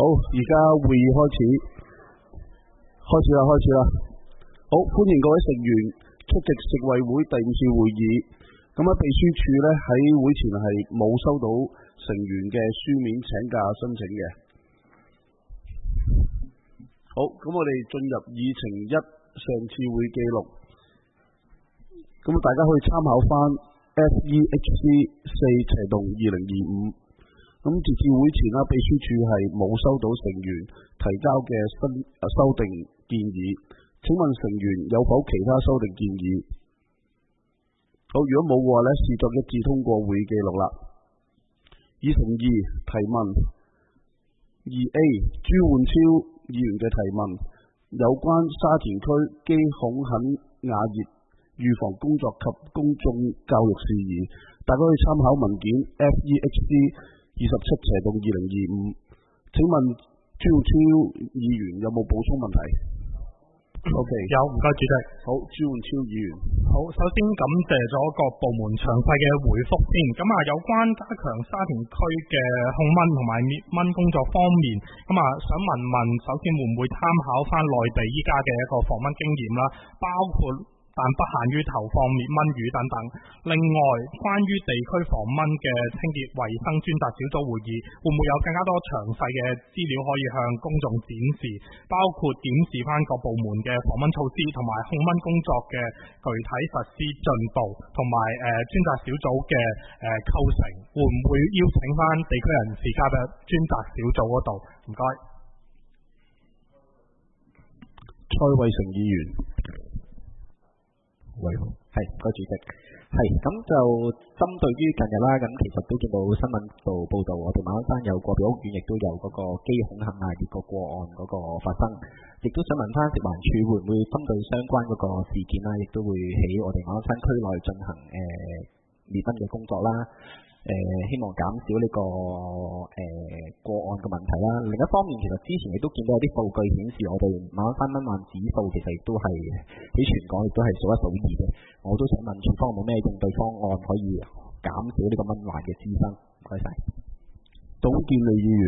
好，而家會議開始啦。好，歡迎各位成員出席食衛會第5次會議。咁秘書處呢喺會前係冇收到成員嘅書面請假申請嘅。好，咁我哋進入議程1上次會記錄。咁大家可以參考翻 FEHC 4/2025。咁截至會前啦，秘書處係冇收到成員提交嘅修訂建議。請問成員有否其他修訂建議？好，如果冇嘅話呢，視作一致通過會議記錄啦。議程2提問 2A 朱煥超議員嘅提問，有關沙田區基孔肯雅熱預防工作及公眾教育事宜，大家可以參考文件 FEHC 27/2025。請問朱煥超議員有冇補充問題？OK， 有，唔該主席。 好，朱煥超議員。 好，首先感謝咗各部門詳細嘅回覆先。咁有關加強沙田區嘅控蚊同埋滅蚊工作方面，想問，首先會唔會參考翻內地依家嘅一個防蚊經驗啦，包括但不限於投放滅蚊魚等等。另外，關於地區防蚊嘅清潔衛生專責小組會議，會唔會有更加多詳細嘅資料可以向公眾展示，包括檢視翻各部門嘅防蚊措施同埋控蚊工作嘅具體實施進度，同埋專責小組嘅構成，會唔會邀請翻地區人士加入專責小組嗰度？唔該。 蔡偉成議員。 係，唔該主席。咁就針對於近日啦，咁其實都見到新聞度報道，我哋馬鞍山有個別屋苑亦都有嗰個基孔肯雅熱個個案嗰個發生，亦都想問翻食環署會唔會針對相關嗰個事件啦，亦都會喺我哋馬鞍山區內進行滅蚊嘅工作啦。希望減少呢個個案嘅問題啦。另一方面，其實之前亦都見到有啲數據顯示，我哋馬鞍山蚊患指數其實亦都係喺全港亦都係數一數二嘅。我都想問署方有冇咩應對方案可以減少呢個蚊患嘅滋生？唔該晒。 董建利議員。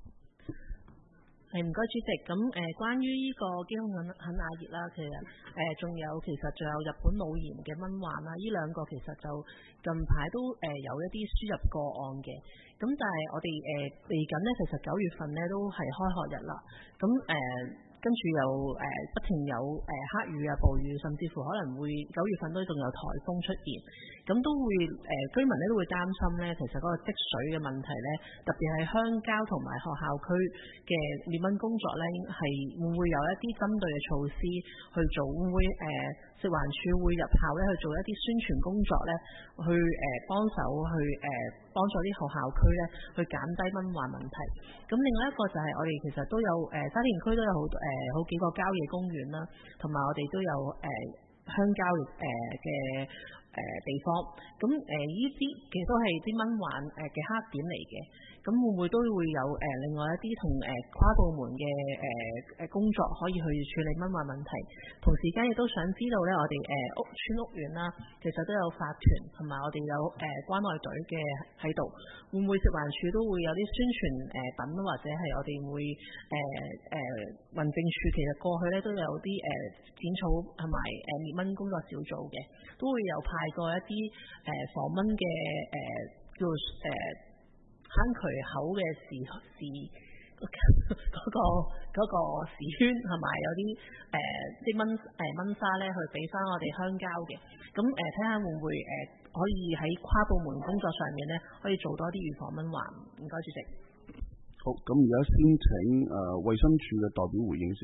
唔該主席。咁關於呢個基孔肯雅熱啦，其實仲有日本腦炎嘅蚊患啦，呢兩個其實就近排都有一啲輸入個案嘅。咁但係我哋嚟緊呢，其實9月份呢都係開學日啦。咁跟住又不停有黑雨啊、暴雨，甚至乎可能會9月份都仲有颱風出現，咁都會居民咧都會擔心咧，其實嗰個積水嘅問題咧，特別係鄉郊同埋學校區嘅滅蚊工作咧，係會唔會有一啲針對嘅措施去做？會唔會食環署會入校咧去做一啲宣傳工作咧，去幫手去幫助啲學校區咧去減低蚊患問題？咁另外一個就係我哋其實都有沙田區都有好幾個郊野公園啦，同埋我哋都有鄉郊嘅地方。咁呢啲其實都係啲蚊患嘅黑點嚟嘅。咁會唔會都會有另外一啲同跨部門嘅工作可以去處理蚊患問題？同時間亦都想知道咧，我哋屋邨屋苑啦，其實都有法團同埋我哋有關愛隊嘅喺度，會唔會食環署都會有啲宣傳品，或者係我哋會民政處其實過去咧都有啲剪草同埋滅蚊工作小組嘅，都會有派過一啲防蚊嘅叫坑渠口嘅嗰個時圈，係咪有啲蚊紗咧去俾翻我哋鄉郊嘅？咁睇下會唔會可以喺跨部門工作上面咧，可以做多啲預防蚊患？唔該，主席。 好，咁而家先請衛生署嘅代表回應先。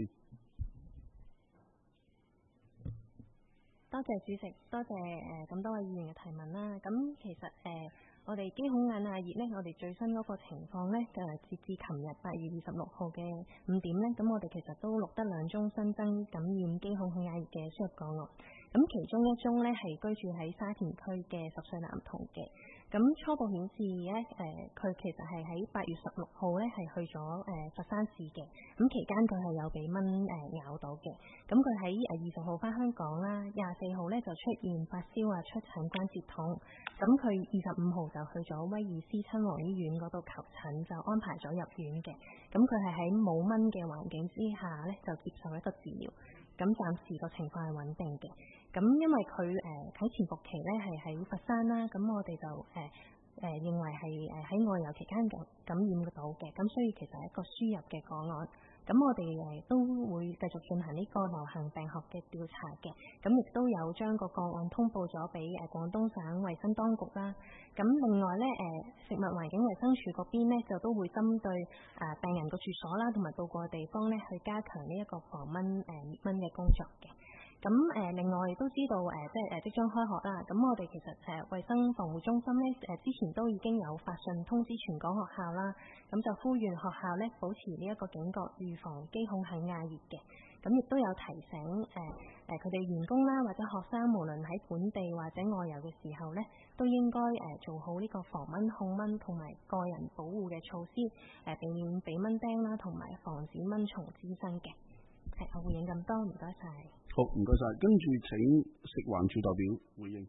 多謝主席，多謝咁多位議員嘅提問啦。咁其實我哋基孔肯雅熱呢，我哋最新嗰個情況呢，截至琴日8月26號嘅5點呢，咁我哋其實都錄得2宗新增感染基孔肯雅熱嘅輸入個案。咁其中1宗呢係居住喺沙田區嘅10歲男童嘅。咁初步顯示咧，佢其實係喺8月16號咧係去咗佛山市嘅，咁期間佢係有俾蚊咬到嘅，咁佢喺20號翻香港啦，24號咧就出現發燒啊、出疹、關節痛，咁佢25號就去咗威爾斯親王醫院嗰度求診，就安排咗入院嘅， 咁佢係喺冇蚊嘅環境之下咧，就接受一個治療。咁暫時個情況係穩定嘅。咁因為佢喺潛伏期咧係喺佛山啦，咁我哋就認為係喺外遊期間感染到嘅，咁所以其實係一個輸入嘅個案。咁我哋都會繼續進行呢個流行病學嘅調查嘅，咁亦都有將個個案通報咗俾廣東省衛生當局啦。咁另外咧食物環境衛生署嗰邊咧就都會針對病人個住所啦，同埋到過嘅地方咧去加強呢一個防蚊滅蚊嘅工作嘅。咁另外亦都知道即將開學啦，咁我哋其實衛生防護中心咧之前都已經有發信通知全港學校啦，咁就呼籲學校咧保持呢一個警覺，預防肌孔肯亞熱嘅。咁亦都有提醒佢哋員工啦或者學生，無論喺本地或者外遊嘅時候咧，都應該做好呢個防蚊控蚊同埋個人保護嘅措施，避免俾蚊叮啦，同埋防止蚊蟲滋生嘅。我回應咁多，唔該晒。 好，唔該晒。跟住請食環署代表回應。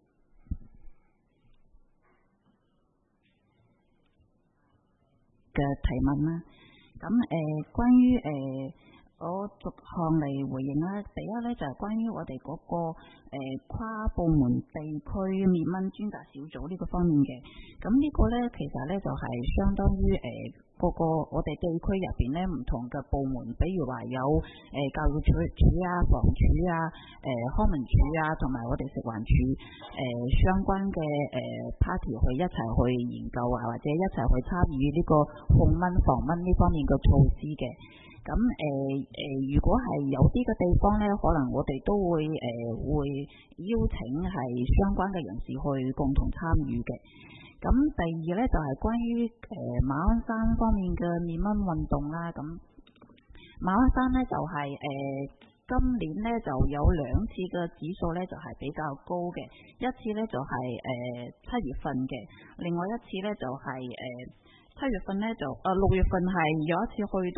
嘅提問啦，咁關於我逐項嚟回應啦。第一咧就係關於我哋嗰個跨部門地區滅蚊專責小組呢個方面嘅。咁呢個咧其實咧就係相當於個我哋地區入邊咧唔同嘅部門，比如話有教育署啊、房署啊、康文署啊，同埋我哋食環署相關嘅party 去一齊去研究啊，或者一齊去參與呢個控蚊防蚊呢方面嘅措施嘅。咁如果係有啲嘅地方咧，可能我哋都會邀請係相關嘅人士去共同參與嘅。咁第二咧就係關於馬鞍山方面嘅滅蚊運動啦。咁馬鞍山咧就係今年咧就有2次嘅指數咧就係比較高嘅，一次咧就係7月份嘅，另外一次咧就係7月份咧就6月份係有一次去到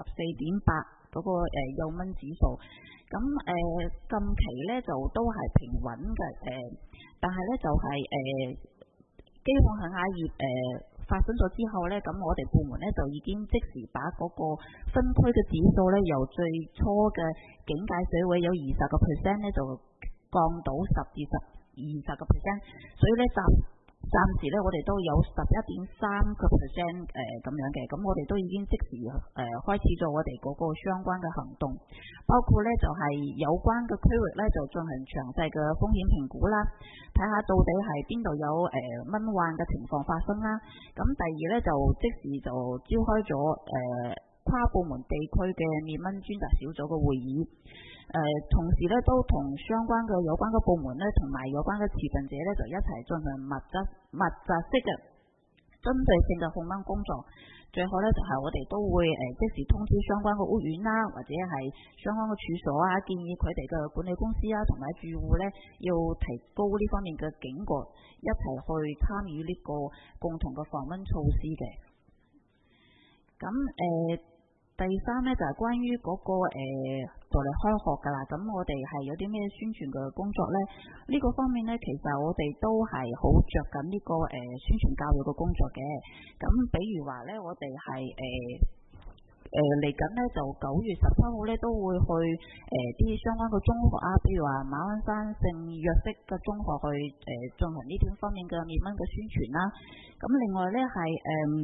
24.8嗰個幼蚊指數。咁近期咧就都係平穩嘅，但係咧就係肌孔肯亞熱發生咗之後咧，咁我哋部門咧就已經即時把嗰個分區嘅指數咧由最初嘅警戒水位有20%咧就降到10至20%，所以咧暫時咧我哋都有11.3%咁樣嘅，咁我哋都已經即時開始咗我哋嗰個相關嘅行動，包括咧就係有關嘅區域咧就進行詳細嘅風險評估啦，睇下到底係邊度有蚊患嘅情況發生啦。咁第二咧就即時就召開咗跨部門地區嘅滅蚊專責小組嘅會議。同時咧都同相關嘅有關嘅部門咧，同埋有關嘅持份者咧，就一齊進行密集式嘅針對性嘅控蚊工作。最後咧就係我哋都會即時通知相關嘅屋苑啦，或者係相關嘅處所啊，建議佢哋嘅管理公司啊同埋住戶咧要提高呢方面嘅警覺，一齊去參與呢個共同嘅防蚊措施嘅。咁第三咧就係關於嗰個就嚟開學㗎啦，咁我哋係有啲咩宣傳嘅工作咧？呢個方面咧，其實我哋都係好着緊呢個宣傳教育嘅工作嘅。咁比如話咧，我哋係嚟緊咧就9月17號咧都會去啲相關嘅中學啊，比如話馬鞍山聖若瑟嘅中學去進行呢啲方面嘅滅蚊嘅宣傳啦。咁另外咧係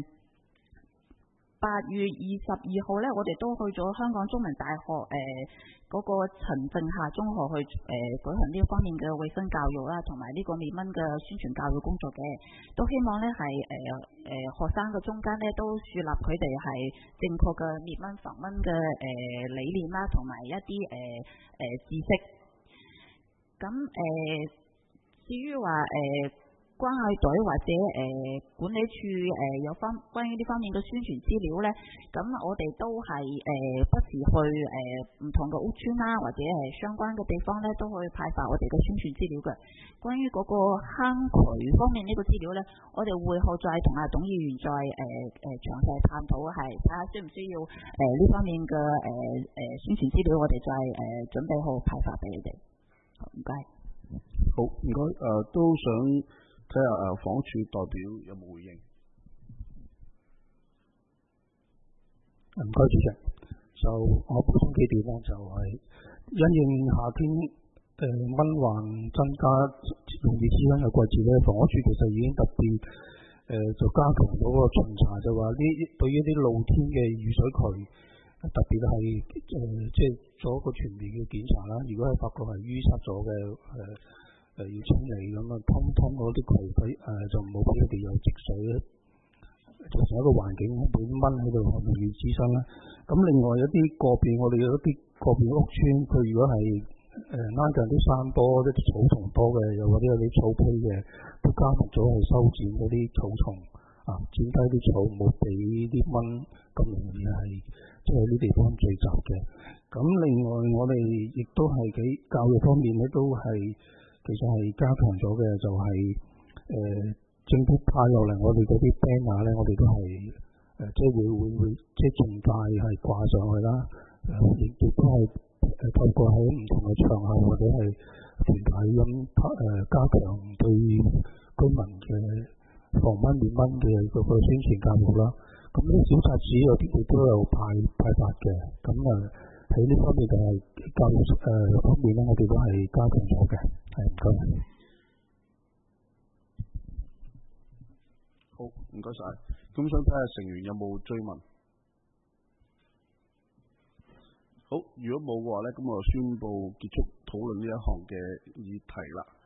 8月22號咧，我哋都去咗香港中文大學嗰個陳正夏中學去舉行呢方面嘅衛生教育啦，同埋呢個滅蚊嘅宣傳教育工作嘅，都希望咧係學生嘅中間咧都樹立佢哋係正確嘅滅蚊防蚊嘅理念啦，同埋一啲知識。咁至於話關愛隊或者管理處有關於呢方面嘅宣傳資料咧，咁我哋都係不時去唔同嘅屋邨啦，或者係相關嘅地方咧，都去派發我哋嘅宣傳資料嘅。關於嗰個坑渠方面呢個資料咧，我哋會後再同阿董議員再詳細探討，係睇下需唔需要呢方面嘅宣傳資料，我哋再準備好派發俾你哋。好，唔該。 好，唔該。都想睇下房署代表有冇回應？ 唔該主席，就我補充幾點啦，就係因應夏天蚊患增加容易滋生嘅季節咧，房屋署其實已經特別就加強咗個巡查，就話呢對於啲露天嘅雨水渠，特別係即係做一個全面嘅檢查啦。如果係發覺係淤塞咗嘅要清理咁啊，通嗰啲渠水就唔好俾佢哋有積水咧，造成一個環境俾啲蚊喺度容易滋生啦。咁另外一啲個別我哋有一啲個別屋邨，佢如果係挨近啲山坡、一啲草叢多嘅，又或者有啲草坯嘅，都加密咗去修剪嗰啲草叢剪低啲草，唔好俾啲蚊咁容易係即係呢地方聚集嘅。咁另外我哋亦都係喺教育方面咧，都係其實係加強咗嘅，就係政府派落嚟我哋嗰啲 banner 咧，我哋都係即係會即係盡快係掛上去啦。亦都係透過喺唔同嘅場合或者係團體咁加強對居民嘅防蚊滅蚊嘅嗰個宣傳教育啦。咁呢啲小冊子有啲亦都有派發嘅。咁喺呢方面就係教育方面咧，我哋都係加強咗嘅。係唔該。 好，唔該晒。咁想睇下成員有冇追問？好，如果冇嘅話咧，咁我就宣布結束討論呢一項嘅議題啦。